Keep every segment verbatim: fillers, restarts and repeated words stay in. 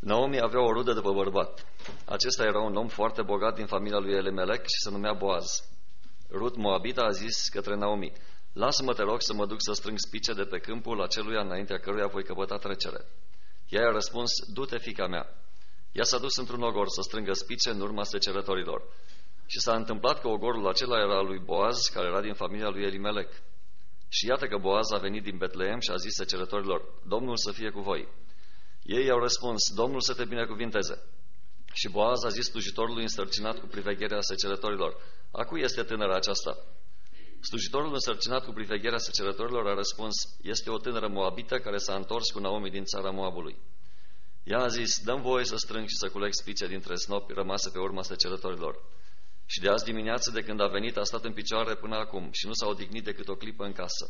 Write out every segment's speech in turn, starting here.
Naomi avea o rudă după bărbat. Acesta era un om foarte bogat din familia lui Elimelec și se numea Boaz. Rut Moabita a zis către Naomi: lasă-mă, te rog, să mă duc să strâng spice de pe câmpul aceluia înaintea căruia voi căpăta trecere. Ea i-a răspuns: du-te, fiica mea. Ea s-a dus într-un ogor să strângă spice în urma secerătorilor. Și s-a întâmplat că ogorul acela era al lui Boaz, care era din familia lui Elimelec. Și iată că Boaz a venit din Betleem și a zis secerătorilor: Domnul să fie cu voi. Ei i-au răspuns: Domnul să te binecuvinteze. Și Boaz a zis slujitorului însărcinat cu privegherea secerătorilor: a cui este tânăra aceasta? Slujitorul însărcinat cu privegherea secerătorilor a răspuns: este o tânără moabită care s-a întors cu Naomi din țara Moabului. Ea a zis: dă-mi voie să strâng și să culeg spice dintre snopi rămase pe urma secerătorilor. Și de azi dimineață, de când a venit, a stat în picioare până acum și nu s-a odihnit decât o clipă în casă.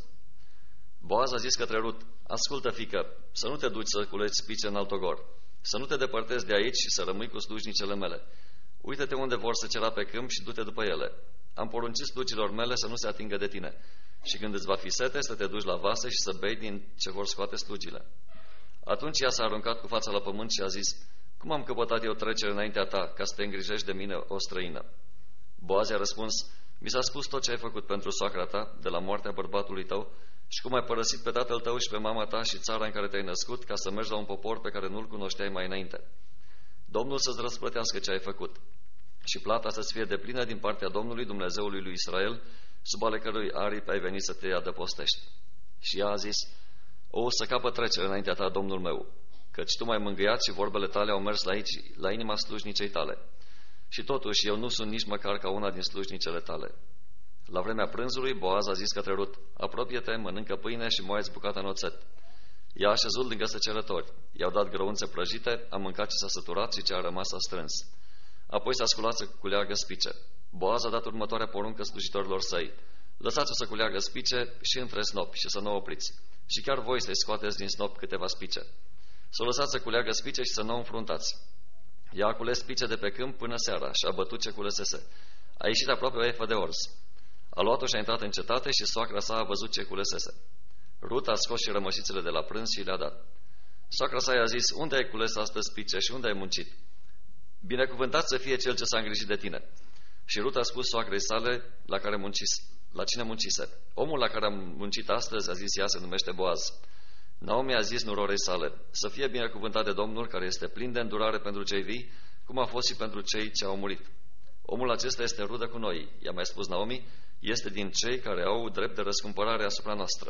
Boaz a zis către Rut: ascultă, fiică, să nu te duci să culegi spice în alt ogor, să nu te depărtezi de aici și să rămâi cu slujnicele mele. Uită-te unde vor secera pe câmp și du-te după ele. Am poruncit slugilor mele să nu se atingă de tine. Și când îți va fi sete, să te duci la vase și să bei din ce vor scoate slugile. Atunci ea s-a aruncat cu fața la pământ și a zis: cum am căpătat eu trecere înaintea ta, ca să te îngrijești de mine, o străină? Boaz a răspuns: mi s-a spus tot ce ai făcut pentru soacra ta de la moartea bărbatului tău și cum ai părăsit pe tatăl tău și pe mama ta și țara în care te-ai născut, ca să mergi la un popor pe care nu-l cunoșteai mai înainte. Domnul să-ți răsplătească ce ai făcut și plata să-ți fie deplină din partea Domnului, Dumnezeului lui Israel, sub ale cărui aripi ai venit să te adăpostești. Și ea a zis: o, să capă trecere înaintea ta, Domnul meu, căci tu m-ai mângâiat și vorbele tale au mers la aici, la inima slujnicei tale. Și totuși eu nu sunt nici măcar ca una din slujnicele tale. La vremea prânzului, Boaz a zis către Rut: apropie-te, mănâncă pâine și moaie-ți bucata în oțet. I-a așezut lângă secerători, i-au dat grăunțe prăjite, a mâncat ce s-a săturat și ce a rămas a strâns. Apoi s-a sculat să culeagă spice. Boaz a dat următoarea poruncă slujitorilor săi: lăsați-o să culeagă spice și între snopi și să nu opriți. Și chiar voi să-i scoateți din snop câteva spice. Să o lăsați să culeagă spice și să nu o înfruntați. Ea a cules spice de pe câmp până seara și a bătut ce culesese. A ieșit aproape o efă de orz. A luat-o și a intrat în cetate și soacra sa a văzut ce culesese. Rut a scos și rămășițele de la prânz și le-a dat. Soacra sa i-a zis: unde ai cules astăzi spice și unde ai muncit? Binecuvântat să fie cel ce s-a îngrijit de tine. Și Rut a spus soacrei sale la care muncise, la cine muncise: omul la care am muncit astăzi, a zis ea, se numește Boaz. Naomi a zis nurorei sale: să fie binecuvântat de Domnul, care este plin de îndurare pentru cei vii, cum a fost și pentru cei ce au murit. Omul acesta este rudă cu noi. I-a mai spus Naomi: este din cei care au drept de răscumpărare asupra noastră.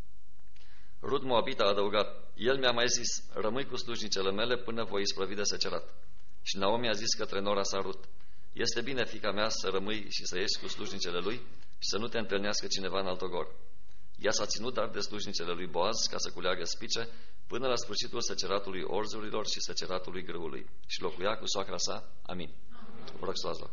Rut Moabita a adăugat: el mi-a mai zis: rămâi cu slujnicele mele până voi isprăvi de secerat. Și Naomi a zis către nora sa Rut: este bine, fiica mea, să rămâi și să ieși cu slujnicele lui și să nu te întâlnească cineva în alt ogor. Ea s-a ținut dar de slujnicele lui Boaz ca să culeagă spice până la sfârșitul seceratului orzurilor și seceratului grâului. Și locuia cu soacra sa. Amin. Vă rog să luați loc.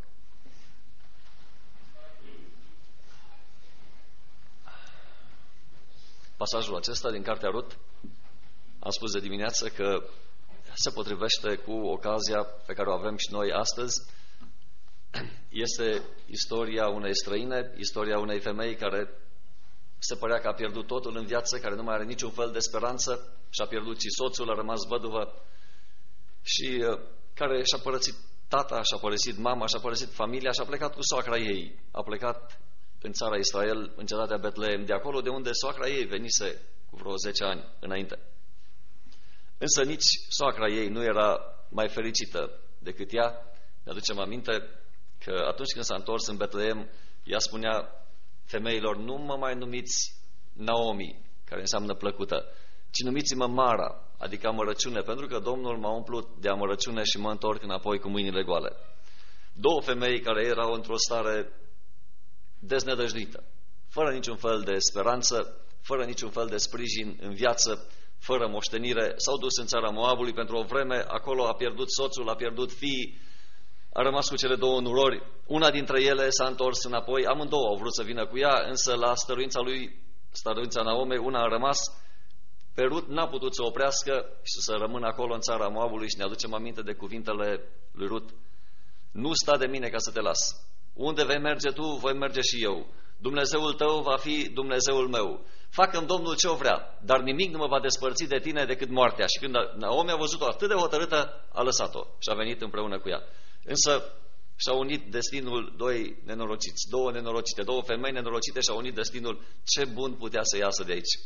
Pasajul acesta din cartea Rut, am spus de dimineață că se potrivește cu ocazia pe care o avem și noi astăzi. Este istoria unei străine, istoria unei femei care se părea că a pierdut totul în viață, care nu mai are niciun fel de speranță, și-a pierdut și soțul, a rămas văduvă, și care și-a părăsit tata, și-a părăsit mama, și-a părăsit familia și a plecat cu soacra ei. A plecat în țara Israel, în cetatea Betleem, de acolo de unde soacra ei venise cu vreo zece ani înainte. Însă nici soacra ei nu era mai fericită decât ea. Ne aducem aminte că atunci când s-a întors în Betleem, ea spunea femeilor: nu mă mai numiți Naomi, care înseamnă plăcută, ci numiți-mă Mara, adică amărăciune, pentru că Domnul m-a umplut de amărăciune și mă întorc înapoi cu mâinile goale. Două femei care erau într-o stare deznădăjduită, fără niciun fel de speranță, fără niciun fel de sprijin în viață, fără moștenire, s-au dus în țara Moabului pentru o vreme. Acolo a pierdut soțul, a pierdut fiii, a rămas cu cele două nurori. Una dintre ele s-a întors înapoi, amândouă au vrut să vină cu ea, însă la stăruința lui, stăruința Naomei, una a rămas. Pe Rut n-a putut să oprească și să rămână acolo în țara Moabului. Și ne aducem aminte de cuvintele lui Rut: nu sta de mine ca să te las. Unde vei merge tu, voi merge și eu. Dumnezeul tău va fi Dumnezeul meu. Facă-mi Domnul ce-o vrea, dar nimic nu mă va despărți de tine decât moartea. Și când Naomi a văzut-o atât de hotărâtă, a lăsat-o și a venit împreună cu ea. Însă și-a unit destinul doi nenorociți, două nenorocite, două femei nenorocite și-a unit destinul. Ce bun putea să iasă de aici.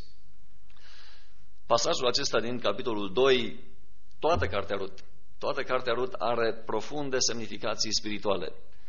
Pasajul acesta din capitolul doi, toată cartea Rut, toată cartea Rut are profunde semnificații spirituale.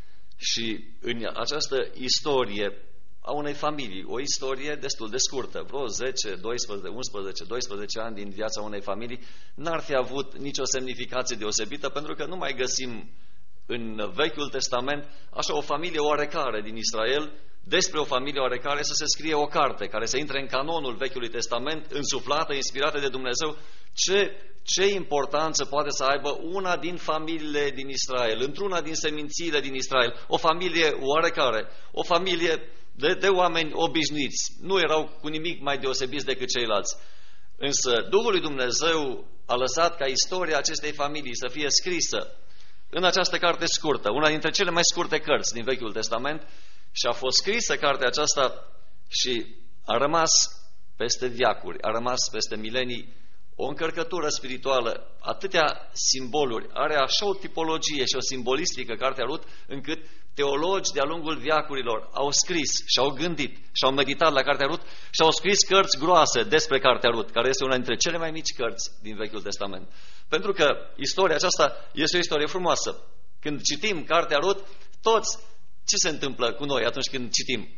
Și în această istorie a unei familii, o istorie destul de scurtă, vreo zece, doisprezece, unsprezece, doisprezece ani din viața unei familii, n-ar fi avut nicio semnificație deosebită, pentru că nu mai găsim în Vechiul Testament așa o familie oarecare din Israel, despre o familie oarecare să se scrie o carte care să intre în canonul Vechiului Testament, însuflată, inspirată de Dumnezeu. Ce, ce importanță poate să aibă una din familiile din Israel, într-una din semințiile din Israel, o familie oarecare, o familie de, de oameni obișnuiți, nu erau cu nimic mai deosebiți decât ceilalți. Însă Duhul lui Dumnezeu a lăsat ca istoria acestei familii să fie scrisă în această carte scurtă, una dintre cele mai scurte cărți din Vechiul Testament, și a fost scrisă cartea aceasta și a rămas peste veacuri, a rămas peste milenii o încărcătură spirituală, atâtea simboluri, are așa o tipologie și o simbolistică cartea Rut, încât teologi de-a lungul veacurilor au scris și au gândit și au meditat la cartea Rut și au scris cărți groase despre cartea Rut, care este una dintre cele mai mici cărți din Vechiul Testament. Pentru că istoria aceasta este o istorie frumoasă. Când citim cartea Rut, toți, ce se întâmplă cu noi atunci când citim?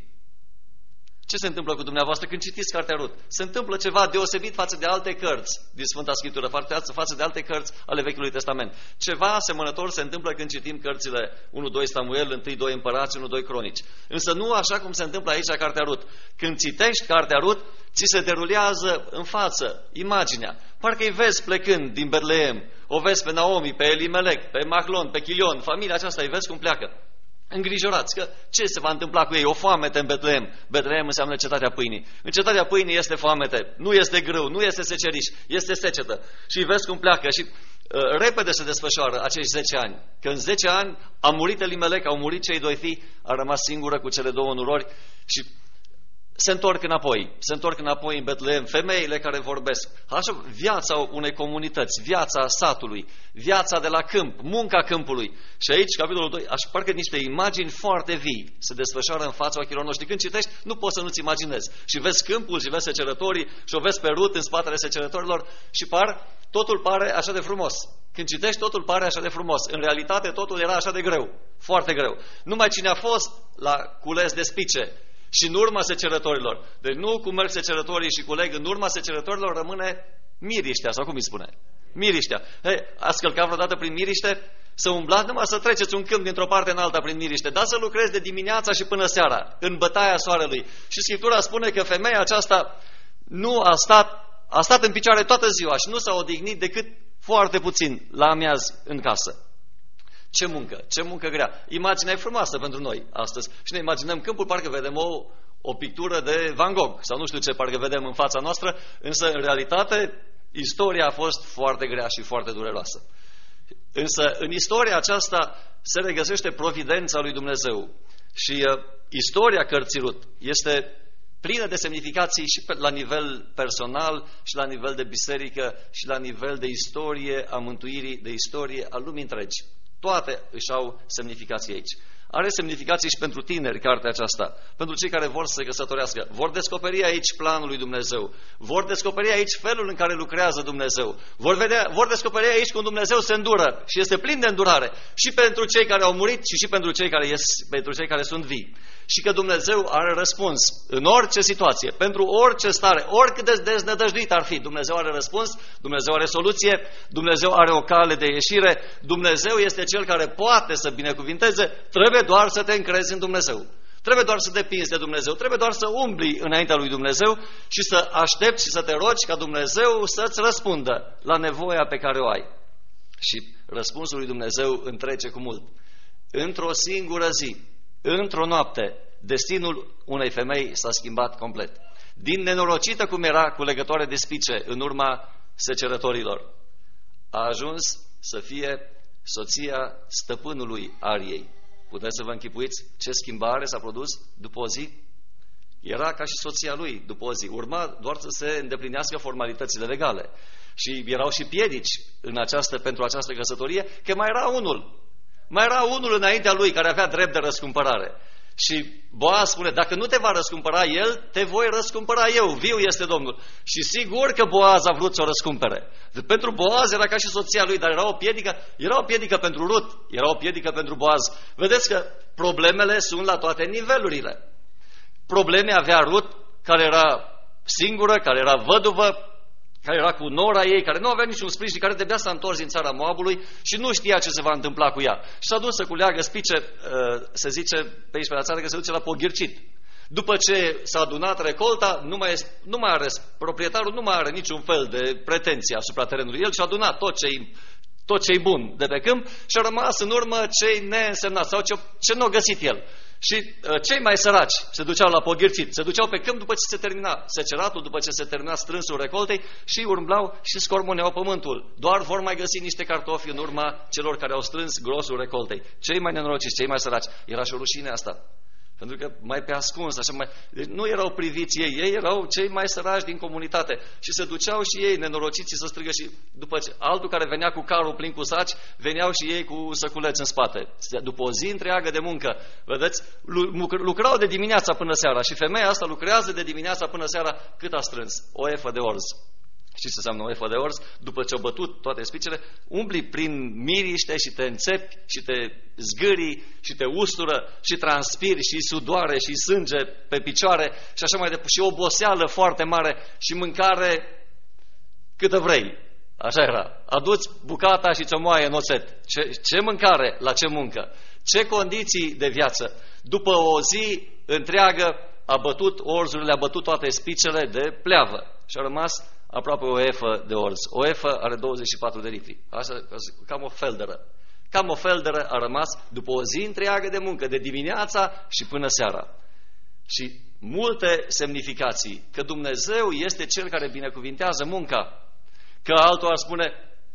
Ce se întâmplă cu dumneavoastră când citiți cartea Rut? Se întâmplă ceva deosebit față de alte cărți din Sfânta Scriptură, față de alte cărți ale Vechiului Testament. Ceva asemănător se întâmplă când citim cărțile unu doi Samuel, unu doi Împărați, unu doi Cronici. Însă nu așa cum se întâmplă aici la cartea Rut. Când citești cartea Rut, ți se derulează în față imaginea. Parcă îi vezi plecând din Betleem, o vezi pe Naomi, pe Elimelec, pe Machlon, pe Chilion, familia aceasta, îi vezi cum pleacă. Îngrijorați că ce se va întâmpla cu ei? O foamete în Betleem. Betleem înseamnă cetatea pâinii. În cetatea pâinii este foamete, nu este grâu, nu este seceriș, este secetă. Și vezi cum pleacă și uh, repede se desfășoară acești zece ani. Că în zece ani a murit Elimelec, au murit cei doi fii, a rămas singură cu cele două nurori și se întorc înapoi, se întorc înapoi în Betleem, femeile care vorbesc. Așa, viața unei comunități, viața satului, viața de la câmp, munca câmpului. Și aici, capitolul doi, aș parcă niște imagini foarte vii se desfășoară în fața ochilor noștri. Când citești, nu poți să nu-ți imaginezi. Și vezi câmpul, și vezi secerătorii, și o vezi pe Rut în spatele secerătorilor și par, totul pare așa de frumos. Când citești, totul pare așa de frumos. În realitate, totul era așa de greu, foarte greu. Numai cine a fost la cules de spice și în urma secerătorilor. Deci nu cum merg secerătorii și culeg, în urma secerătorilor rămâne miriștea, sau cum îi spune? Miriștea. Hei, ați călcat vreodată prin miriște? Să umblați numai să treceți un câmp dintr-o parte în alta prin miriște, dar să lucrezi de dimineața și până seara, în bătaia soarelui. Și Scriptura spune că femeia aceasta nu a stat, a stat în picioare toată ziua și nu s-a odihnit decât foarte puțin la amiaz în casă. Ce muncă, ce muncă grea. Imaginea e frumoasă pentru noi astăzi. Și ne imaginăm câmpul, parcă vedem o, o pictură de Van Gogh, sau nu știu ce parcă vedem în fața noastră, însă în realitate istoria a fost foarte grea și foarte dureroasă. Însă în istoria aceasta se regăsește providența lui Dumnezeu. Și uh, istoria cărții Rut este plină de semnificații și pe, la nivel personal, și la nivel de biserică, și la nivel de istorie a mântuirii, de istorie a lumii întregi. Toate își au semnificații aici. Are semnificații și pentru tineri cartea aceasta, pentru cei care vor să se căsătorească. Vor descoperi aici planul lui Dumnezeu, vor descoperi aici felul în care lucrează Dumnezeu, vor, vedea, vor descoperi aici cum Dumnezeu se îndură și este plin de îndurare și pentru cei care au murit și și pentru cei care, ies, pentru cei care sunt vii. Și că Dumnezeu are răspuns în orice situație, pentru orice stare, oricât de deznădăjduit ar fi, Dumnezeu are răspuns, Dumnezeu are soluție, Dumnezeu are o cale de ieșire, Dumnezeu este Cel care poate să binecuvinteze, trebuie doar să te încrezi în Dumnezeu. Trebuie doar să depinzi de Dumnezeu, trebuie doar să umbli înaintea lui Dumnezeu și să aștepți și să te rogi ca Dumnezeu să-ți răspundă la nevoia pe care o ai. Și răspunsul lui Dumnezeu întrece cu mult. Într-o singură zi, într-o noapte, destinul unei femei s-a schimbat complet. Din nenorocită cum era culegătoare de spice în urma secerătorilor, a ajuns să fie soția stăpânului Ariei. Puteți să vă închipuiți ce schimbare s-a produs după o zi? era ca și soția lui după o zi. Urma doar să se îndeplinească formalitățile legale. Și erau și piedici în această, pentru această căsătorie, că mai era unul. Mai era unul înaintea lui care avea drept de răscumpărare. Și Boaz spune, dacă nu te va răscumpăra el, te voi răscumpăra eu, viu este Domnul. Și sigur că Boaz a vrut să o răscumpere. Pentru Boaz era ca și soția lui, dar era o piedică, era o piedică pentru Rut, era o piedică pentru Boaz. Vedeți că problemele sunt la toate nivelurile. Probleme avea Rut, care era singură, care era văduvă, care era cu nora ei, care nu avea niciun sprijin, care trebuia să întors din țara Moabului și nu știa ce se va întâmpla cu ea. Și s-a dus să culeagă spice, se zice pe aici pe la țară că se duce la Poghircit. După ce s-a adunat recolta, nu mai, nu mai are, proprietarul nu mai are niciun fel de pretenție asupra terenului. El și-a adunat tot ce-i tot ce-i bun de pe câmp și a rămas în urmă cei neînsemnați sau ce, ce nu a găsit el. Și uh, cei mai săraci se duceau la Poghircit, se duceau pe câmp după ce se termina seceratul, după ce se termina strânsul recoltei și umblau și scormoneau pământul. Doar vor mai găsi niște cartofi în urma celor care au strâns grosul recoltei. Cei mai nenorociți, cei mai săraci. Era și o rușine asta. Pentru că mai pe ascuns, așa mai... nu erau priviți ei, ei erau cei mai săraci din comunitate. Și se duceau și ei nenorociții să strigă și după ce altul care venea cu carul plin cu saci, veneau și ei cu săculeți în spate. După o zi întreagă de muncă, vedeți, lucrau de dimineața până seara și femeia asta lucrează de dimineața până seara cât a strâns? O efă de orz. Știți ce înseamnă o efă de orz? După ce au bătut toate spicele, umbli prin miriște și te înțepi și te zgârii și te ustură și transpiri și sudoare și sânge pe picioare și așa mai departe. Și oboseală foarte mare și mâncare câtă vrei. Așa era. Aduți bucata și ți-o moaie în oțet. Ce, ce mâncare, la ce muncă? Ce condiții de viață? După o zi întreagă a bătut orzurile, a bătut toate spicele de pleavă și a rămas aproape o efă de orz. O efă are douăzeci și patru de litri. Așa, cam o felderă. Cam o felderă a rămas după o zi întreagă de muncă, de dimineața și până seara. Și multe semnificații. Că Dumnezeu este Cel care binecuvintează munca. Că altul ar spune,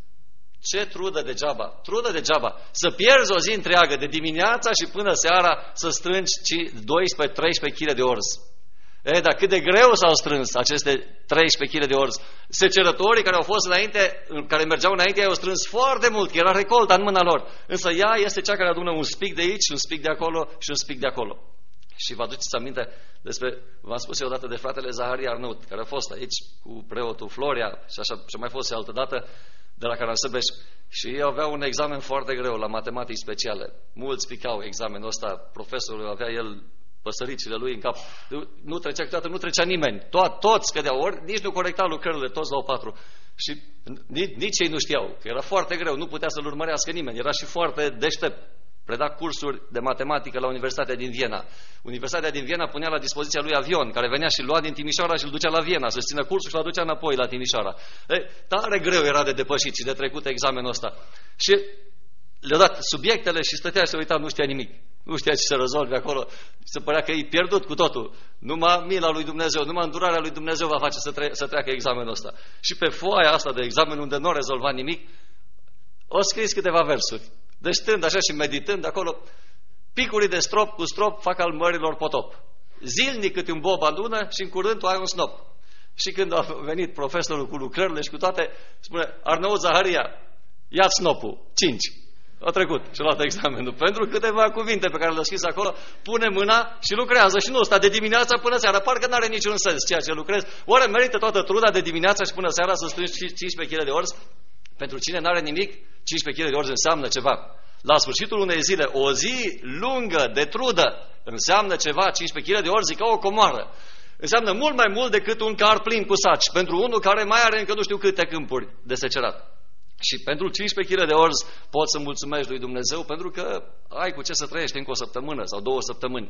ce trudă degeaba, trudă degeaba. Să pierzi o zi întreagă de dimineața și până seara să strângi doisprezece treisprezece kilograme de orz. E, dar cât de greu s-au strâns aceste treisprezece kilograme de orz. Secerătorii care au fost înainte, care mergeau înainte, ei au strâns foarte mult, că era recolta în mâna lor. Însă ea este cea care adună un spic de aici, un spic de acolo și un spic de acolo. Și vă aduceți aminte despre, v-am spus eu odată de fratele Zaharia Arnaut, care a fost aici cu preotul Floria și așa, și mai fost și altă dată de la Caransăbeș. Și ei aveau un examen foarte greu la matematici speciale. Mulți picau examenul ăsta, profesorul avea el păsăricile lui în cap. Nu trecea câteodată, nu trecea nimeni. To- toți cădeau, ori nici nu corectau lucrările, toți la o patru. Și nici, nici ei nu știau, că era foarte greu, nu putea să-l urmărească nimeni. Era și foarte deștept. Preda cursuri de matematică la Universitatea din Viena. Universitatea din Viena punea la dispoziția lui avion, care venea și lua din Timișoara și îl ducea la Viena, să țină cursul și îl aducea înapoi la Timișoara. E, tare greu era de depășit și de trecut examenul ăsta. Și le-a dat subiectele și stătea și se uita, nu știa nimic. Nu știa ce să rezolve acolo. Se părea că e pierdut cu totul. Numai mila lui Dumnezeu, numai îndurarea lui Dumnezeu va face să, tre- să treacă examenul ăsta. Și pe foaia asta de examen, unde nu a rezolvat nimic, o scris câteva versuri. Deci stând așa și meditând acolo, picurii de strop cu strop fac al mărilor potop. Zilnic câte un bob adună și în curând tu ai un snop. Și când a venit profesorul cu lucrările și cu toate, spune, Arnaut Zaharia, ia-ți snopul, cinci. A trecut și a luat examenul. Pentru câteva cuvinte pe care le-a scris acolo, pune mâna și lucrează. Și nu sta de dimineața până seara. Parcă nu are niciun sens ceea ce lucrezi. Oare merită toată truda de dimineața și până seara să strângi cincisprezece kilograme de orz? Pentru cine n-are nimic, cincisprezece kilograme de orz înseamnă ceva. La sfârșitul unei zile, o zi lungă de trudă înseamnă ceva. Cincisprezece kilograme de orz e ca o comoară. Înseamnă mult mai mult decât un car plin cu saci. Pentru unul care mai are încă nu știu câte câmpuri de secerat. Și pentru cincisprezece kilograme de orz poți să mulțumești lui Dumnezeu pentru că ai cu ce să trăiești încă o săptămână sau două săptămâni.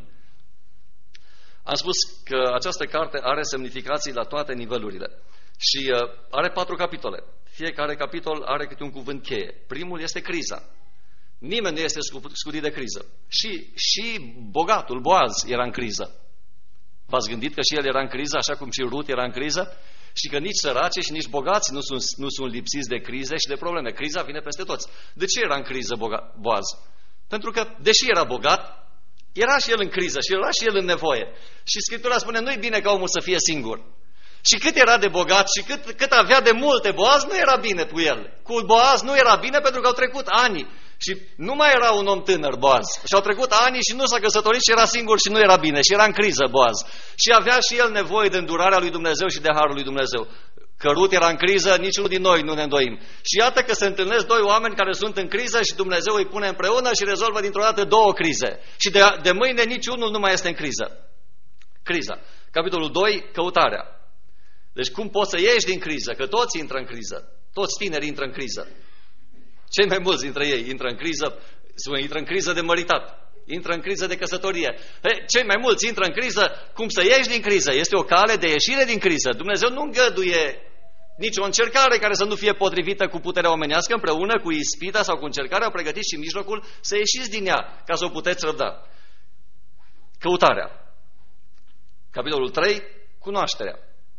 Am spus că această carte are semnificații la toate nivelurile și uh, are patru capitole. Fiecare capitol are câte un cuvânt cheie. Primul este criza. Nimeni nu este scutit de criză. Și, și bogatul, Boaz, era în criză. V-ați gândit că și el era în criză, așa cum și Rut era în criză? Și că nici săraci și nici bogați nu sunt, nu sunt lipsiți de crize și de probleme. Criza vine peste toți. De ce era în criză Boaz? Pentru că, deși era bogat, Era și el în criză și era și el în nevoie. Și Scriptura spune, nu-i bine ca omul să fie singur. Și cât era de bogat și cât, cât avea de multe Boaz, nu era bine cu el. Cu Boaz nu era bine pentru că au trecut ani. Și nu mai era un om tânăr, Boaz. Și au trecut ani și nu s-a căsătorit și era singur și nu era bine. Și era în criză, Boaz. Și avea și el nevoie de îndurarea lui Dumnezeu și de harul lui Dumnezeu. Că Rut era în criză, niciunul din noi nu ne îndoim. Și iată că se întâlnesc doi oameni care sunt în criză și Dumnezeu îi pune împreună și rezolvă dintr-o dată două crize. Și de, de mâine niciunul nu mai este în criză. Criza. Capitolul doi, căutarea. Deci cum poți să ieși din criză? Că toți intră în criză. Toți tinerii intră în criză. Cei mai mulți dintre ei intră în criză, intră în criză de măritat, intră în criză de căsătorie. Cei mai mulți intră în criză. Cum să ieși din criză? Este o cale de ieșire din criză. Dumnezeu nu îngăduie nicio încercare care să nu fie potrivită cu puterea omenească. Împreună cu ispita sau cu încercarea, pregătiți și mijlocul să ieșiți din ea, ca să o puteți răbda. Căutarea. Capitolul trei, cunoașterea.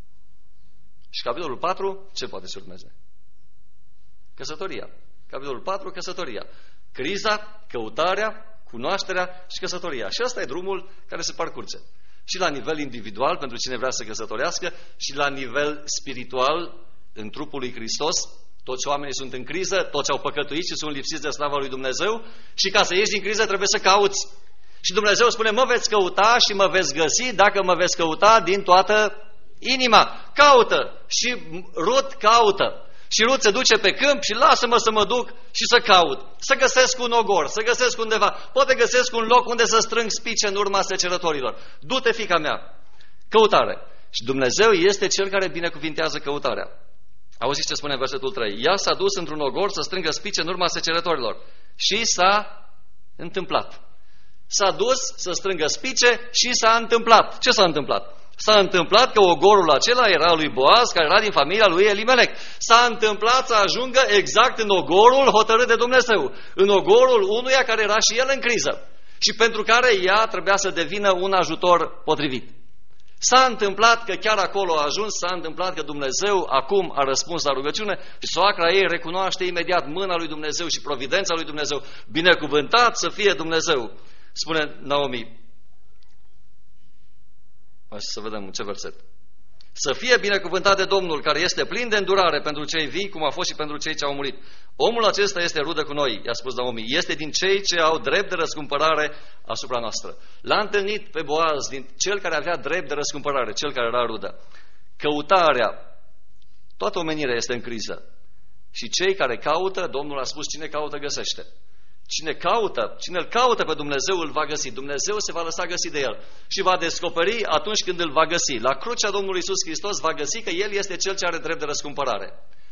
Și capitolul patru, ce poate să urmeze? Căsătoria. Capitolul patru, căsătoria. Criza, căutarea, cunoașterea și căsătoria. Și ăsta e drumul care se parcurge. Și la nivel individual, pentru cine vrea să căsătorească, și la nivel spiritual, în trupul lui Hristos, toți oamenii sunt în criză, toți au păcătuit și sunt lipsiți de slava lui Dumnezeu și ca să ieși din criză trebuie să cauți. Și Dumnezeu spune, mă veți căuta și mă veți găsi dacă mă veți căuta din toată inima. Caută. Și Rut caută. Și Rut se duce pe câmp și lasă-mă să mă duc și să caut. Să găsesc un ogor, să găsesc undeva. Poate găsesc un loc unde să strâng spice în urma secerătorilor. Du-te, fiica mea. Căutare. Și Dumnezeu este Cel care binecuvintează căutarea. Auziți ce spune versetul trei. Ea s-a dus într-un ogor să strângă spice în urma secerătorilor. Și s-a întâmplat. S-a dus să strângă spice și s-a întâmplat. Ce s-a întâmplat? S-a întâmplat că ogorul acela era lui Boaz, care era din familia lui Elimelec. S-a întâmplat să ajungă exact în ogorul hotărât de Dumnezeu, în ogorul unuia care era și el în criză și pentru care ea trebuia să devină un ajutor potrivit. S-a întâmplat că chiar acolo a ajuns, s-a întâmplat că Dumnezeu acum a răspuns la rugăciune și soacra ei recunoaște imediat mâna lui Dumnezeu și providența lui Dumnezeu. Binecuvântat să fie Dumnezeu, spune Naomi. Să vedem ce verset. Să fie binecuvântat de Domnul, care este plin de îndurare pentru cei vii, cum a fost și pentru cei ce au murit. Omul acesta este rudă cu noi, i-a spus Naomi. Este din cei ce au drept de răscumpărare asupra noastră. L-a întâlnit pe Boaz, din cel care avea drept de răscumpărare, cel care era rudă. Căutarea. Toată omenirea este în criză. Și cei care caută, Domnul a spus, cine caută găsește. Cine caută, cine îl caută pe Dumnezeu îl va găsi. Dumnezeu se va lăsa găsi de el și va descoperi atunci când îl va găsi. La crucea Domnului Iisus Hristos va găsi că El este Cel ce are drept de răscumpărare.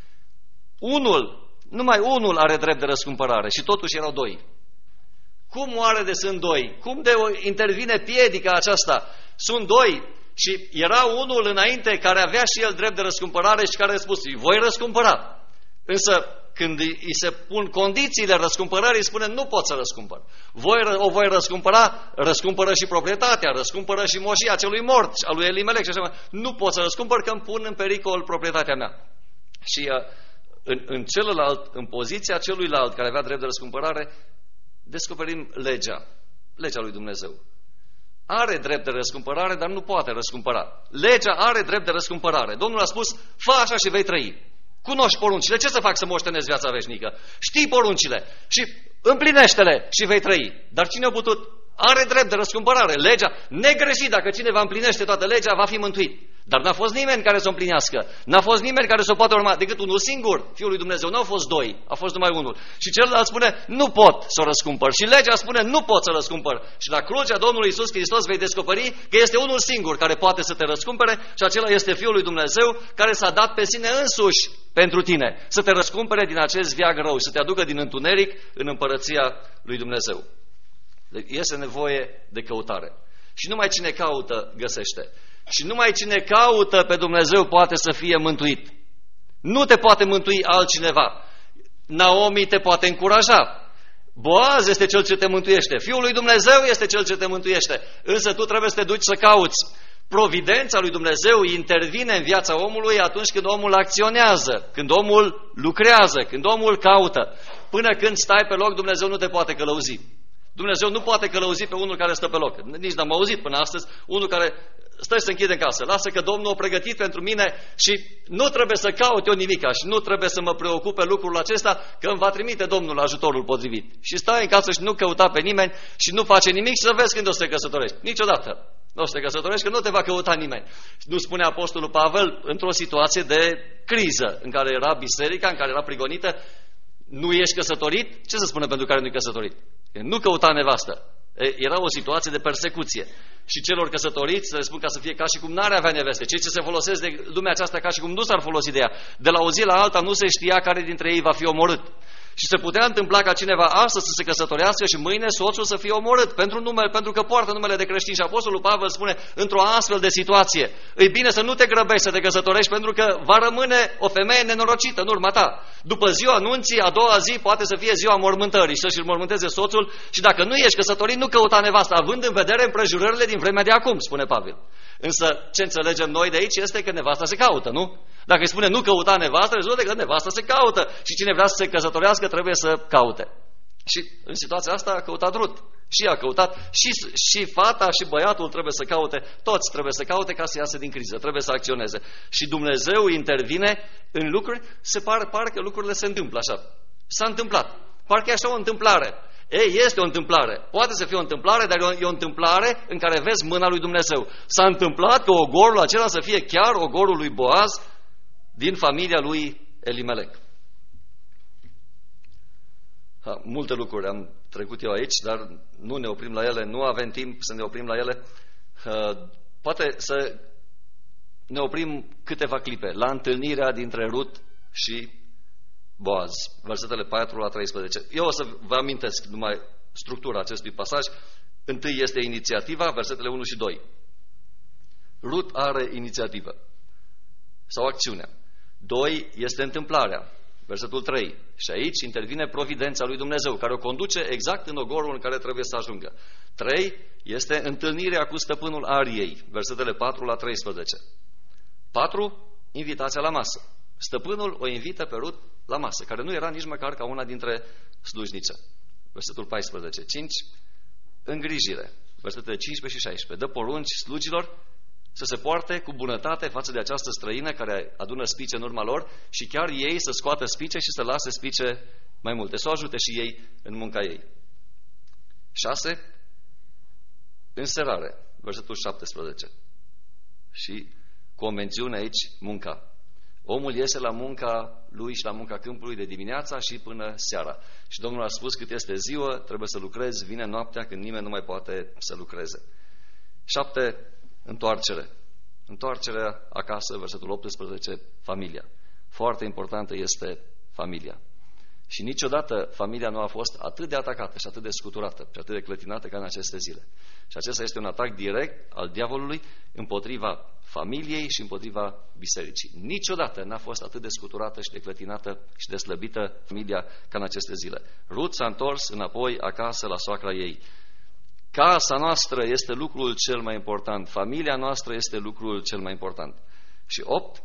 Unul, numai unul are drept de răscumpărare și totuși erau doi. Cum oare de sunt doi? Cum de intervine piedica aceasta? Sunt doi și era unul înainte care avea și el drept de răscumpărare și care a spus, voi răscumpăra. Însă când îi se pun condițiile răscumpărării, spune, nu pot să răscumpăr. Voi, o voi răscumpăra, răscumpără și proprietatea, răscumpără și moșia celui mort, a lui Elimelec și așa mai. Nu pot să răscumpăr că îmi pun în pericol proprietatea mea. Și în, în celălalt, în poziția celuilalt care avea drept de răscumpărare, descoperim legea, legea lui Dumnezeu. Are drept de răscumpărare, dar nu poate răscumpăra. Legea are drept de răscumpărare. Domnul a spus, fă așa și vei trăi. Cunoști poruncile, ce să fac să moștenesc viața veșnică? Știi poruncile și împlinește-le și vei trăi. Dar cine a putut? Are drept de răscumpărare. Legea, negreșit, dacă cineva împlinește toată legea, va fi mântuit. Dar n-a fost nimeni care să o împlinească. N-a fost nimeni care să o poată urma decât unul singur, Fiul lui Dumnezeu. Nu au fost doi, a fost numai unul. Și celălalt spune, nu pot să o răscumpăr. Și legea spune, nu pot să răscumpăr. Și la crucea Domnului Iisus Hristos vei descoperi că este unul singur care poate să te răscumpere și acela este Fiul lui Dumnezeu care s-a dat pe sine însuși pentru tine. Să te răscumpere din acest viag rău, să te aducă din întuneric în împărăția lui Dumnezeu. Deci este nevoie de căutare. Și numai cine caută, găsește. Și numai cine caută pe Dumnezeu poate să fie mântuit. Nu te poate mântui altcineva. Naomi te poate încuraja. Boaz este cel ce te mântuiește. Fiul lui Dumnezeu este cel ce te mântuiește. Însă tu trebuie să te duci să cauți. Providența lui Dumnezeu intervine în viața omului atunci când omul acționează, când omul lucrează, când omul caută. Până când stai pe loc, Dumnezeu nu te poate călăuzi. Dumnezeu nu poate călăuzi pe unul care stă pe loc. Nici n-am auzit până astăzi unul care stă să închide în casă. Lasă că Domnul a pregătit pentru mine și nu trebuie să caut eu nimica și nu trebuie să mă preocupe lucrul acesta, că îmi va trimite Domnul ajutorul potrivit. Și stai în casă și nu căuta pe nimeni și nu face nimic și să vezi când o să te căsătorești. Niciodată. Nu o să te căsătorești, că nu te va căuta nimeni. Nu spune Apostolul Pavel într-o situație de criză în care era biserica, în care era prigonită, nu ești căsătorit? Ce să spună pentru care nu-i căsătorit? Nu căuta nevastă. Era o situație de persecuție. Și celor căsătoriți, să le spun ca să fie ca și cum n-ar avea neveste. Cei ce se folosesc de lumea aceasta ca și cum nu s-ar folosi de ea. De la o zi la alta nu se știa care dintre ei va fi omorât. Și se putea întâmpla ca cineva astăzi să se căsătorească și mâine soțul să fie omorât pentru, numele, pentru că poartă numele de creștin. Și Apostolul Pavel spune, într-o astfel de situație, e bine să nu te grăbești să te căsătorești, pentru că va rămâne o femeie nenorocită în urma ta. După ziua anunții, a doua zi poate să fie ziua mormântării și să-și înmormânteze soțul și dacă nu ești căsătorit, nu căuta nevasta, având în vedere împrejurările din vremea de acum, spune Pavel. Însă ce înțelegem noi de aici este că nevasta se caută, nu? Dacă îi spune nu căuta nevasta, rezultă că nevasta se caută. Și cine vrea să se căsătorească trebuie să caute. Și în situația asta a căutat Rut. Și a căutat, și, și fata și băiatul trebuie să caute, toți trebuie să caute ca să iasă din criză, trebuie să acționeze. Și Dumnezeu intervine în lucruri, se pare, pare că lucrurile se întâmplă așa. S-a întâmplat. Parcă e așa o întâmplare. Ei, este o întâmplare. Poate să fie o întâmplare, dar e o, e o întâmplare în care vezi mâna lui Dumnezeu. S-a întâmplat că ogorul acela să fie chiar ogorul lui Boaz din familia lui Elimelec. Ha, multe lucruri am trecut eu aici, dar nu ne oprim la ele, nu avem timp să ne oprim la ele. Ha, poate să ne oprim câteva clipe la întâlnirea dintre Rut și Boaz, versetele patru la treisprezece. Eu o să vă amintesc numai structura acestui pasaj. Întâi este inițiativa, versetele unu și doi. Rut are inițiativă sau acțiunea. Doi este întâmplarea, versetul trei. Și aici intervine providența lui Dumnezeu, care o conduce exact în ogorul în care trebuie să ajungă. Trei este întâlnirea cu stăpânul Ariei, versetele patru la treisprezece. Patru, invitația la masă. Stăpânul o invită pe Rut la masă, care nu era nici măcar ca una dintre slujnice. Versetul paisprezece. cinci. Îngrijire. Versetele cincisprezece și șaisprezece. Dă porunci slugilor să se poarte cu bunătate față de această străină care adună spice în urma lor și chiar ei să scoată spice și să lase spice mai multe. Să o ajute și ei în munca ei. șase. Înserare. Versetul șaptesprezece. Și cu o mențiune aici, munca. Omul iese la munca lui și la munca câmpului de dimineața și până seara. Și Domnul a spus cât este ziua, trebuie să lucrezi, vine noaptea când nimeni nu mai poate să lucreze. Șapte, întoarcere. Întoarcerea acasă, versetul optsprezece, familia. Foarte importantă este familia. Și niciodată familia nu a fost atât de atacată și atât de scuturată și atât de clătinată ca în aceste zile. Și acesta este un atac direct al diavolului împotriva familiei și împotriva bisericii. Niciodată n-a fost atât de scuturată și de clătinată și de slăbită familia ca în aceste zile. Rut s-a întors înapoi acasă la soacra ei. Casa noastră este lucrul cel mai important. Familia noastră este lucrul cel mai important. Și opt,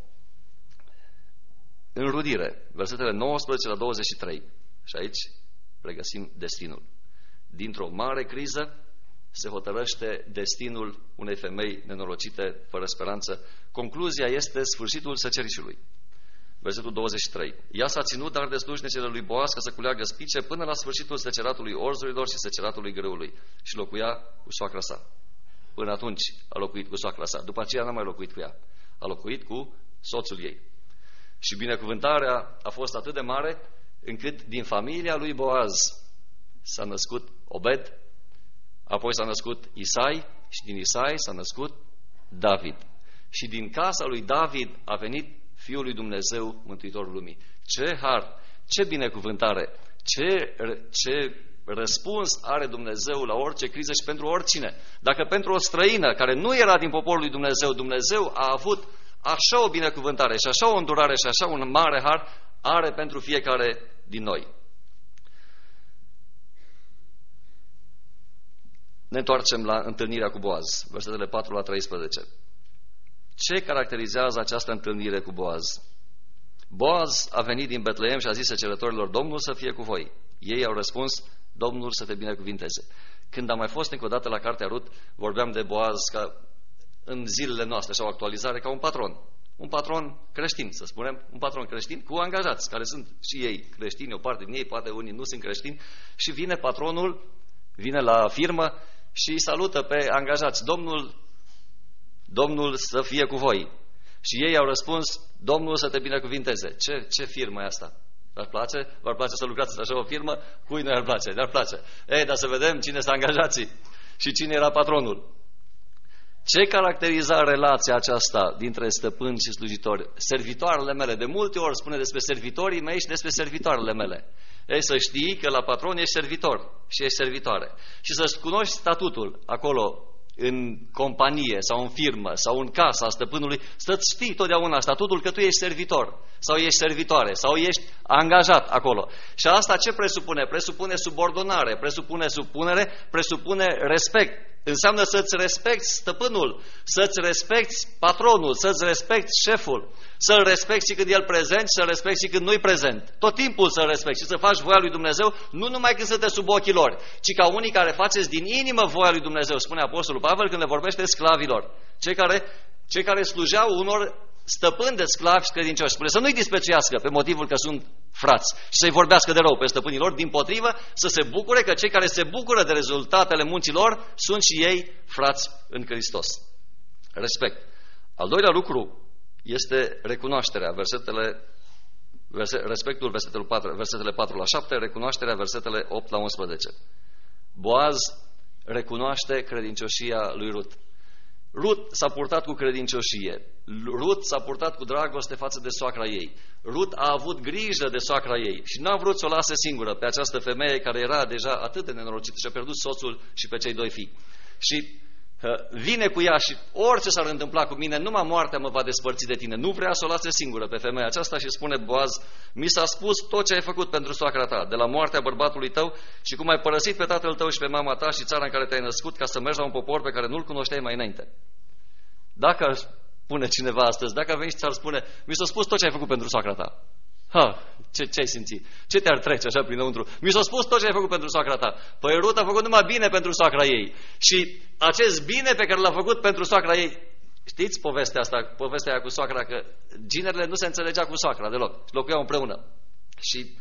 înrudire. Versetele nouăsprezece la douăzeci și trei. Și aici pregăsim destinul. Dintr-o mare criză se hotărăște destinul unei femei nenorocite, fără speranță. Concluzia este sfârșitul secerișului. Versetul douăzeci și trei. Ea s-a ținut dar de slujnicele lui Boaz ca să culeagă spice până la sfârșitul seceratului orzurilor și seceratului grâului și locuia cu soacra sa. Până atunci a locuit cu soacra sa. După aceea n-a mai locuit cu ea. A locuit cu soțul ei. Și binecuvântarea a fost atât de mare încât din familia lui Boaz s-a născut Obed, apoi s-a născut Isai și din Isai s-a născut David. Și din casa lui David a venit Fiul lui Dumnezeu, Mântuitorul lumii. Ce har, ce binecuvântare, ce, ce răspuns are Dumnezeu la orice criză și pentru oricine. Dacă pentru o străină care nu era din poporul lui Dumnezeu, Dumnezeu a avut așa o binecuvântare și așa o îndurare și așa un mare har, are pentru fiecare din noi. Ne întoarcem la întâlnirea cu Boaz, versetele patru la treisprezece. Ce caracterizează această întâlnire cu Boaz? Boaz a venit din Betleem și a zis cerătorilor, Domnul să fie cu voi. Ei au răspuns, Domnul să te binecuvinteze. Când am mai fost încă o dată la cartea Rut, vorbeam de Boaz ca în zilele noastre, așa o actualizare, ca un patron. Un patron creștin, să spunem, un patron creștin cu angajați, care sunt și ei creștini, o parte din ei, poate unii nu sunt creștini, și vine patronul, vine la firmă și îi salută pe angajați. Domnul, Domnul să fie cu voi. Și ei au răspuns, Domnul să te binecuvinteze. Ce, ce firmă e asta? V-ar place? V-ar place să lucrați în așa o firmă? Cui nu i-ar place? Ne-ar place. Ei, dar să vedem cine sunt angajații și cine era patronul. Ce caracteriza relația aceasta dintre stăpân și slujitori? Servitoarele mele. De multe ori spune despre servitorii mei și despre servitoarele mele. Ei, să știi că la patron ești servitor și ești servitoare. Și să-ți cunoști statutul acolo în companie sau în firmă sau în casa stăpânului, să-ți știi totdeauna statutul că tu ești servitor sau ești servitoare sau ești angajat acolo. Și asta ce presupune? Presupune subordonare, presupune supunere, presupune respect. Înseamnă să-ți respecti stăpânul, să-ți respecti patronul, să-ți respecti șeful, să-l respecti și când el prezent, să-l respecti și când nu-i prezent. Tot timpul să-l respecti și să faci voia lui Dumnezeu, nu numai când sunteți sub ochii lor, ci ca unii care faceți din inimă voia lui Dumnezeu, spune Apostolul Pavel când le vorbește sclavilor. Cei care, cei care slujeau unor stăpâni de sclavi credincioși. Spune să nu-i disprețuiască pe motivul că sunt frați și să-i vorbească de rău pe stăpânilor, dimpotrivă, să se bucure că cei care se bucură de rezultatele muncilor sunt și ei frați în Hristos. Respect. Al doilea lucru este recunoașterea. Versetele, verse, respectul versetele patru, versetele patru la șapte, recunoașterea versetele opt la unsprezece. Boaz recunoaște credincioșia lui Rut. Rut s-a purtat cu credincioșie. Rut s-a purtat cu dragoste față de soacra ei. Rut a avut grijă de soacra ei și n-a vrut să o lase singură pe această femeie care era deja atât de nenorocită și a pierdut soțul și pe cei doi fii. Și uh, vine cu ea și orice s-ar întâmpla cu mine, numai moartea mă va despărți de tine. Nu vrea să o lase singură pe femeia aceasta și spune Boaz, mi s-a spus tot ce ai făcut pentru soacra ta, de la moartea bărbatului tău și cum ai părăsit pe tatăl tău și pe mama ta și țara în care te-ai născut ca să mergi la un popor pe care nu-l cunoșteai mai înainte. Dacă ar spune cineva astăzi, dacă veni și ți-ar spune, mi s-a spus tot ce ai făcut pentru soacra ta. Ha, ce, ce ai simțit? Ce te-ar trece așa prinăuntru? Mi s-a spus tot ce ai făcut pentru soacra ta. Păi Rut a făcut numai bine pentru soacra ei. Și acest bine pe care l-a făcut pentru soacra ei, știți povestea asta, povestea aia cu soacra, că ginerele nu se înțelegea cu soacra deloc. Locuiau împreună. Și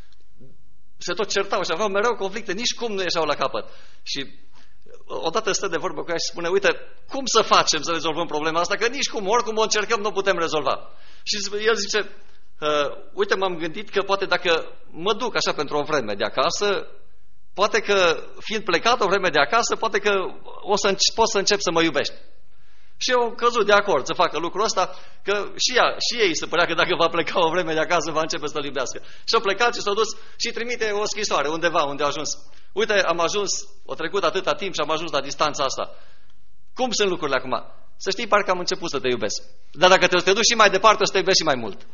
se tot certau și aveau mereu conflicte, nici cum nu ieșeau la capăt. Și odată stă de vorbă cu ea și spune, uite, cum să facem să rezolvăm problema asta? Că nici cum, oricum o încercăm, nu putem rezolva. Și el zice, uh, uite, m-am gândit că poate dacă mă duc așa pentru o vreme de acasă, poate că, fiind plecat o vreme de acasă, poate că o să pot să încep să mă iubești. Și eu căzut de acord să facă lucrul ăsta, că și, ea, și ei se părea că dacă va pleca o vreme de acasă, va începe să-l iubească. Și-a plecat și s-a dus și trimite o scrisoare undeva unde a ajuns. Uite, am ajuns, a trecut atâta timp și am ajuns la distanța asta. Cum sunt lucrurile acum? Să știi, parcă am început să te iubesc. Dar dacă te, te duci și mai departe, o să te iubesc și mai mult.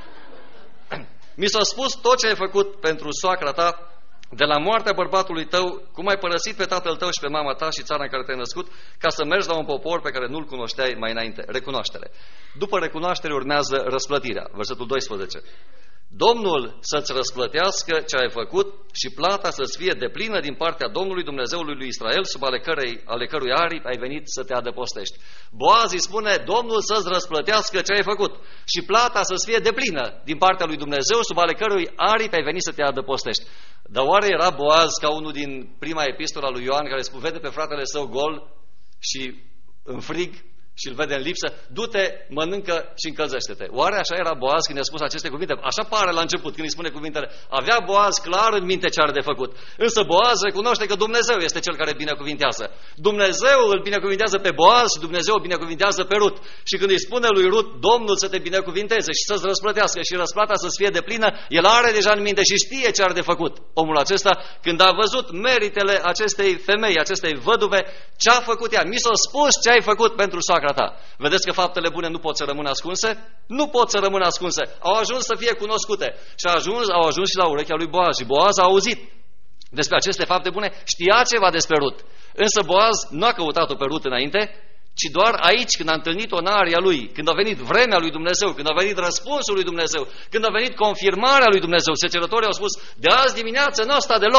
Mi s-a spus tot ce ai făcut pentru soacra ta, de la moartea bărbatului tău, cum ai părăsit pe tatăl tău și pe mama ta și țara în care te-ai născut, ca să mergi la un popor pe care nu-l cunoșteai mai înainte. Recunoaștere. După recunoaștere urmează răsplătirea. Versetul doisprezece. Domnul să-ți răsplătească ce ai făcut și plata să-ți fie deplină din partea Domnului Dumnezeului lui Israel, sub ale, cărei, ale cărui aripi ai venit să te adăpostești. Boaz îi spune, Domnul să-ți răsplătească ce ai făcut și plata să-ți fie deplină din partea lui Dumnezeu, sub ale cărui aripi ai venit să te adăpostești. Dar oare era Boaz ca unul din prima epistola lui Ioan, care spune, vede pe fratele său gol și în frig și îl vede în lipsă, du-te, mănâncă și încălzește-te. Oare așa era Boaz când i-a spus aceste cuvinte? Așa pare la început când îi spune cuvintele. Avea Boaz clar în minte ce are de făcut. Însă Boaz recunoaște că Dumnezeu este cel care binecuvintează. Dumnezeu îl binecuvintează pe Boaz și Dumnezeu îl binecuvintează pe Rut. Și când îi spune lui Rut, Domnul să te binecuvinteze și să-ți răsplătească și răsplata să-ți fie deplină, el are deja în minte și știe ce are de făcut. Omul acesta, când a văzut meritele acestei femei, acestei văduve, ce a făcut ea? Mi s-a spus ce ai făcut pentru soacra ta. Vedeți că faptele bune nu pot să rămână ascunse? Nu pot să rămână ascunse. Au ajuns să fie cunoscute. Și au ajuns, au ajuns și la urechea lui Boaz. Și Boaz a auzit despre aceste fapte bune, știa ceva despre Rut. Însă Boaz nu a căutat-o pe Rut înainte, ci doar aici, când a întâlnit-o în aria lui, când a venit vremea lui Dumnezeu, când a venit răspunsul lui Dumnezeu, când a venit confirmarea lui Dumnezeu, secerătorii au spus, de azi dimineață nu sta deloc.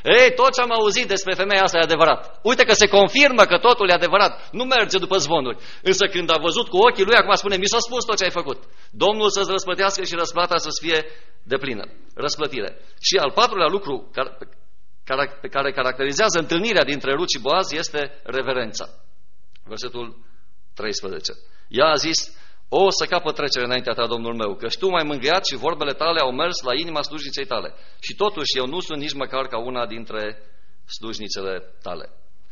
Ei, tot ce am auzit despre femeia asta e adevărat. Uite că se confirmă că totul e adevărat. Nu merge după zvonuri. Însă când a văzut cu ochii lui, acum spune, mi s-a spus tot ce ai făcut. Domnul să-ți răsplătească și răsplata să-ți fie deplină. Răsplătire. Și al patrulea lucru care, care, care caracterizează întâlnirea dintre Rut și Boaz este reverența. Versetul treisprezece. Ea a zis, o, să capăt trecere înaintea ta, Domnul meu, căci tu m-ai mângâiat și vorbele tale au mers la inima slujnicei tale. Și totuși eu nu sunt nici măcar ca una dintre slujnicele tale.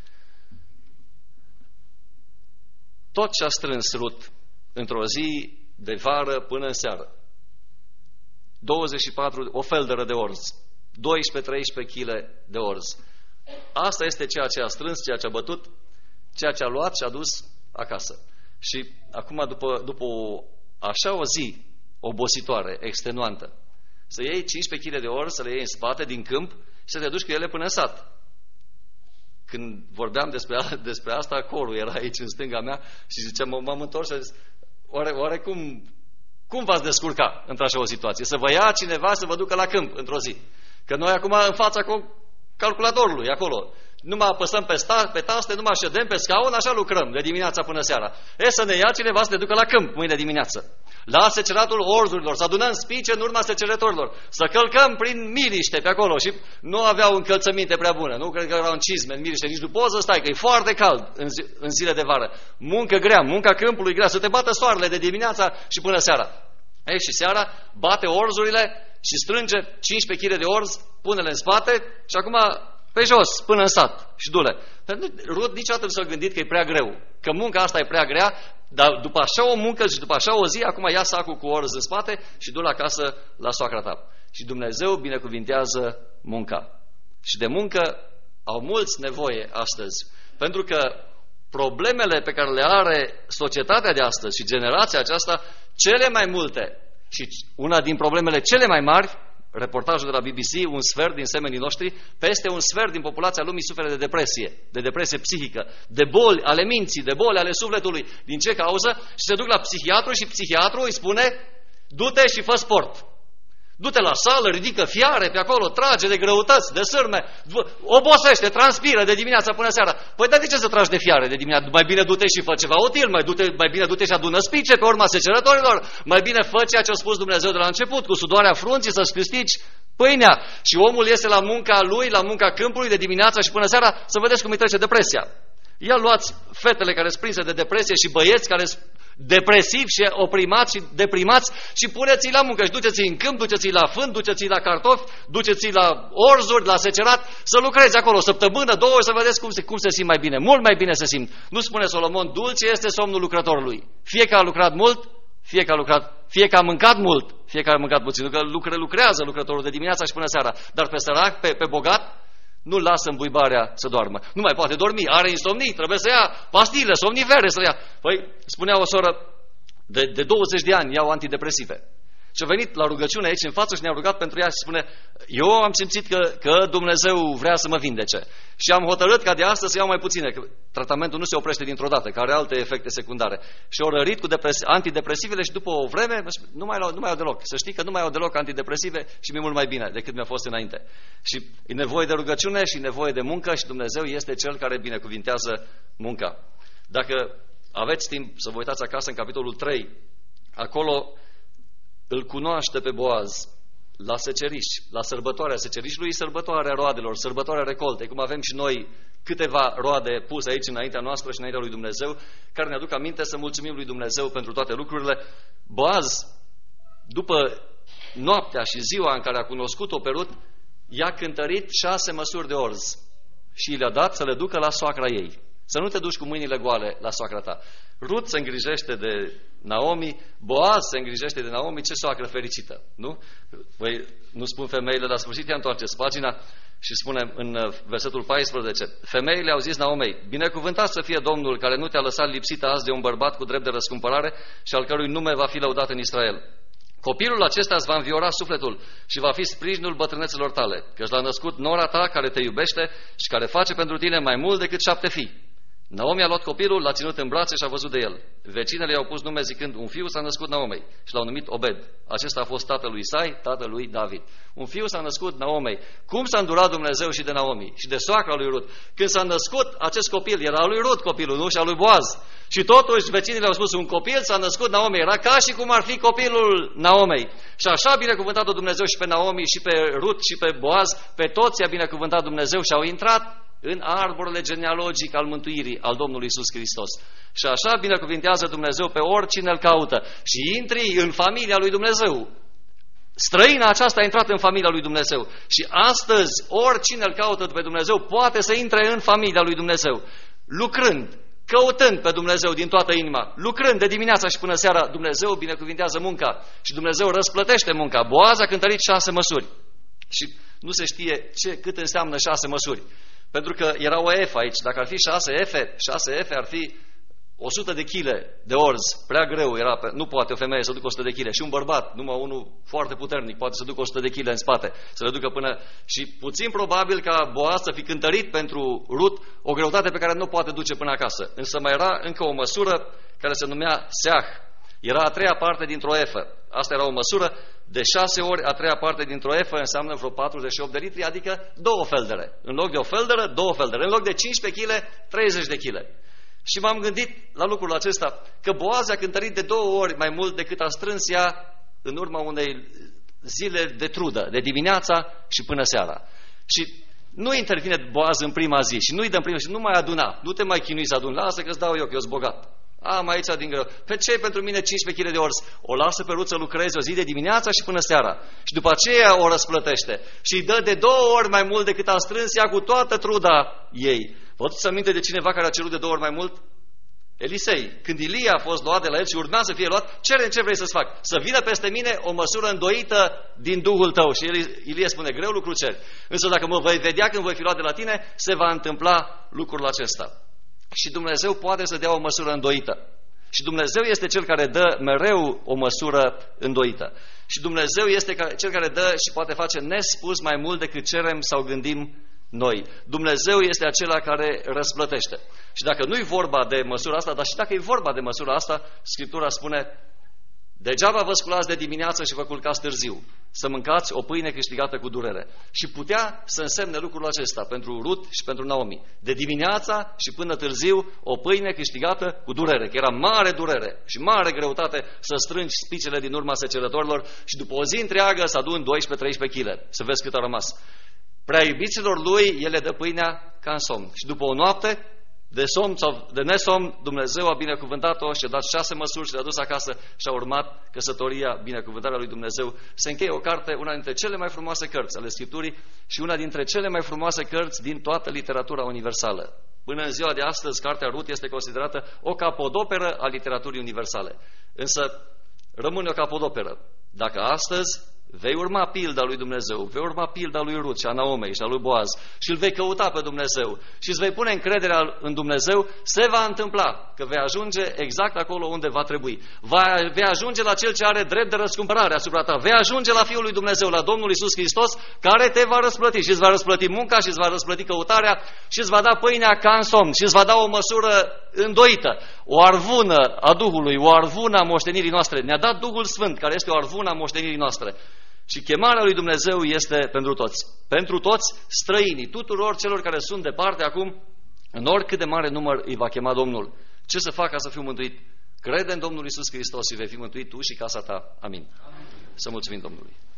Tot ce a strâns Rut într-o zi de vară până în seară, douăzeci și patru, o felderă de orz, doisprezece treisprezece kilograme de orz. Asta este ceea ce a strâns, ceea ce a bătut, ceea ce a luat și a dus acasă. Și acum, după, după o, așa o zi obositoare, extenuantă, să iei cincisprezece kilograme de orz, să le iei în spate din câmp și să te duci cu ele până în sat. Când vorbeam despre, despre asta, corul era aici în stânga mea și ziceam, m-am întors și a zis, oare, oare cum, cum v-ați descurca într-așa o situație? Să vă ia cineva să vă ducă la câmp într-o zi. Că noi acum în fața calculatorului, acolo, numai apăsăm pe, sta, pe taste, numai ședem pe scaun, așa lucrăm de dimineața până seara. E să ne ia cineva să ne ducă la câmp mâine dimineață. La seceratul orzurilor, să adunăm spice în urma secerătorilor, să călcăm prin miriște pe acolo și nu aveau încălțăminte prea bună, nu cred că erau în cizme, în miriște, nici nu poți să stai, că e foarte cald în, zi, în zile de vară. Muncă grea, munca câmpului grea, să te bată soarele de dimineața și până seara. Ei, și seara bate orzurile și strânge cincisprezece kilograme de orz, pune-le în spate și acum pe jos, până în sat și du-le. Rut niciodată nu s-a gândit că e prea greu, că munca asta e prea grea, dar după așa o muncă și după așa o zi, acum ia sacul cu orz în spate și du-l acasă la soacra ta. Și Dumnezeu binecuvintează munca. Și de muncă au mulți nevoie astăzi, pentru că problemele pe care le are societatea de astăzi și generația aceasta, cele mai multe și una din problemele cele mai mari, reportajul de la B B C, un sfert din semenii noștri, peste un sfert din populația lumii suferă de depresie, de depresie psihică, de boli ale minții, de boli ale sufletului. Din ce cauză? Și se duc la psihiatru și psihiatru îi spune, du-te și fă sport. Du-te la sală, ridică fiare pe acolo, trage de greutăți, de sârme, obosește, transpiră de dimineața până seara. Păi dar de ce să tragi de fiare de dimineața? Mai bine du-te și fă ceva util, mai, du-te, mai bine du-te și adună spice pe urma secerătorilor, mai bine fă ceea ce a spus Dumnezeu de la început, cu sudoarea frunții să-ți câștigi pâinea. Și omul iese la munca lui, la munca câmpului de dimineața și până seara, să vedeți cum îi trece depresia. Ia luați fetele care sunt prinse de depresie și băieți care sunt depresivi și oprimați și deprimați și puneți-i la muncă și duceți-i în câmp, duceți-i la fân, duceți-i la cartofi, duceți-i la orzuri, la secerat, să lucrezi acolo o săptămână, două și să vedeți cum se, cum se simt mai bine. Mult mai bine se simt. Nu spune Solomon, dulce este somnul lucrătorului. Fie că a lucrat mult, fie că a lucrat, fie că a mâncat mult, fie că a mâncat puțin. Că lucre, lucrează lucrătorul de dimineața și până seara. Dar pe sărac, pe, pe bogat, nu-l lasă în buibarea să doarmă. Nu mai poate dormi, are insomnii, trebuie să ia pastile, somnifere să ia. Păi, spunea o soră, de, de douăzeci de ani iau antidepresive. Și a venit la rugăciune aici în față și ne-a rugat pentru ea și spune, eu am simțit că, că Dumnezeu vrea să mă vindece. Și am hotărât ca de astăzi să iau mai puține, că tratamentul nu se oprește dintr-o dată, că are alte efecte secundare. Și au rărit cu antidepresivele și după o vreme nu mai, nu mai au deloc. Să știi că nu mai au deloc antidepresive și mi-e mult mai bine decât mi-a fost înainte. Și e nevoie de rugăciune și e nevoie de muncă și Dumnezeu este Cel care binecuvintează munca. Dacă aveți timp să vă uitați acasă în capitolul trei, acolo îl cunoaște pe Boaz la seceriș, la sărbătoarea secerișului, sărbătoarea roadelor, sărbătoarea recoltei, cum avem și noi câteva roade puse aici înaintea noastră și înaintea lui Dumnezeu, care ne aduc aminte să mulțumim lui Dumnezeu pentru toate lucrurile. Boaz, după noaptea și ziua în care a cunoscut-o pe Rut, i-a cântărit șase măsuri de orz și le-a dat să le ducă la soacra ei. Să nu te duci cu mâinile goale la soacra ta. Rut se îngrijește de Naomi, Boaz se îngrijește de Naomi, ce soacră fericită, nu? Păi, nu spun femeile, la sfârșit ea întoarceți pagina și spune în versetul paisprezece, femeile au zis Naomei, binecuvântat să fie Domnul care nu te-a lăsat lipsită azi de un bărbat cu drept de răscumpărare și al cărui nume va fi lăudat în Israel. Copilul acesta îți va înviora sufletul și va fi sprijinul bătrâneților tale, căci l-a născut nora ta care te iubește și care face pentru tine mai mult decât șapte fii. Naomi a luat copilul, l-a ținut în brațe și a văzut de el. Vecinele i-au pus nume zicând, un fiu s-a născut Naomei și l-au numit Obed. Acesta a fost tatăl lui Isai, tatăl lui David. Un fiu s-a născut Naomei. Cum s-a îndurat Dumnezeu și de Naomi și de soacra lui Rut? Când s-a născut acest copil, era lui Rut copilul, nu și al lui Boaz. Și totuși vecinile au spus, un copil s-a născut Naomei. Era ca și cum ar fi copilul Naomei. Și așa a binecuvântat-o Dumnezeu și pe Naomi și pe Rut și pe Boaz. Pe toți i-a binecuvântat Dumnezeu și au intrat în arborele genealogic al mântuirii al Domnului Iisus Hristos. Și așa binecuvintează Dumnezeu pe oricine îl caută. Și intri în familia lui Dumnezeu. Străina aceasta a intrat în familia lui Dumnezeu. Și astăzi oricine îl caută pe Dumnezeu poate să intre în familia lui Dumnezeu. Lucrând, căutând pe Dumnezeu din toată inima, lucrând de dimineața și până seara, Dumnezeu binecuvintează munca și Dumnezeu răsplătește munca. Boaz a cântărit șase măsuri. Și nu se știe ce, cât înseamnă șase măsuri. Pentru că era o efă aici. Dacă ar fi șase efe, șase efe ar fi o sută de chile de orz. Prea greu era. Nu poate o femeie să ducă o sută de chile. Și un bărbat, numai unul foarte puternic, poate să ducă o sută de chile în spate. Să le ducă până... Și puțin probabil ca Boaz să fi cântărit pentru Rut o greutate pe care nu poate duce până acasă. Însă mai era încă o măsură care se numea seah. Era a treia parte dintr-o efă. Asta era o măsură de șase ori a treia parte dintr-o efă, înseamnă vreo patruzeci și opt de litri, adică două feldere. În loc de o felderă, două feldere. În loc de cincisprezece chile, treizeci de chile. Și m-am gândit la lucrul acesta, că Boaz a cântărit de două ori mai mult decât a strâns ea în urma unei zile de trudă, de dimineața și până seara. Și nu intervine Boaz în prima zi și nu-i dă în prima zi, nu mai aduna, nu te mai chinui să adun, lasă că-ți dau eu, că eu sunt bogat. Am aici din greu. Pe ce pentru mine cincisprezece chile de orz? O lasă pe Rut să lucreze o zi de dimineața și până seara. Și după aceea o răsplătește. Și îi dă de două ori mai mult decât a strâns ea cu toată truda ei. Vă aduceți aminte de cineva care a cerut de două ori mai mult? Elisei. Când Ilia a fost luat de la el și urma să fie luat, cere ce vrei să-ți fac? Să vină peste mine o măsură îndoită din Duhul tău. Și Ilie spune, greu lucru cer. Însă dacă mă vei vedea când voi fi luat de la tine, se va întâmpla lucrul acesta. Și Dumnezeu poate să dea o măsură îndoită. Și Dumnezeu este Cel care dă mereu o măsură îndoită. Și Dumnezeu este Cel care dă și poate face nespus mai mult decât cerem sau gândim noi. Dumnezeu este acela care răsplătește. Și dacă nu-i vorba de măsura asta, dar și dacă e vorba de măsura asta, Scriptura spune, degeaba vă sculați de dimineață și vă culcați târziu, să mâncați o pâine câștigată cu durere. Și putea să însemne lucrul acesta pentru Rut și pentru Naomi. De dimineața și până târziu o pâine câștigată cu durere, că era mare durere și mare greutate să strângi spicele din urma secerătorilor și după o zi întreagă să aduni doisprezece-treisprezece chile, să vezi cât a rămas. Prea iubiților lui, el le dă pâinea ca în somn. Și după o noapte de somn sau de nesomn, Dumnezeu a binecuvântat-o și a dat șase măsuri și le-a dus acasă și a urmat căsătoria, binecuvântarea lui Dumnezeu. Se încheie o carte, una dintre cele mai frumoase cărți ale Scripturii și una dintre cele mai frumoase cărți din toată literatura universală. Până în ziua de astăzi, cartea Rut este considerată o capodoperă a literaturii universale. Însă rămâne o capodoperă. Dacă astăzi vei urma pilda lui Dumnezeu, vei urma pilda lui Rut și a Naomei și a lui Boaz și îl vei căuta pe Dumnezeu și îți vei pune încrederea în Dumnezeu, se va întâmpla că vei ajunge exact acolo unde va trebui. Vei ajunge la Cel ce are drept de răscumpărare asupra ta. Vei ajunge la Fiul lui Dumnezeu, la Domnul Iisus Hristos, care te va răsplăti și îți va răsplăti munca și îți va răsplăti căutarea și îți va da pâinea ca în somn și îți va da o măsură îndoită, o arvună a Duhului, o arvună a moștenirii noastre. Ne-a dat Duhul Sfânt, care este o arvună a moștenirii noastre. Și chemarea lui Dumnezeu este pentru toți. Pentru toți străinii, tuturor celor care sunt departe acum, în oricât de mare număr îi va chema Domnul. Ce să fac ca să fiu mântuit? Crede în Domnul Iisus Hristos și vei fi mântuit tu și casa ta. Amin. Amin. Să mulțumim Domnului.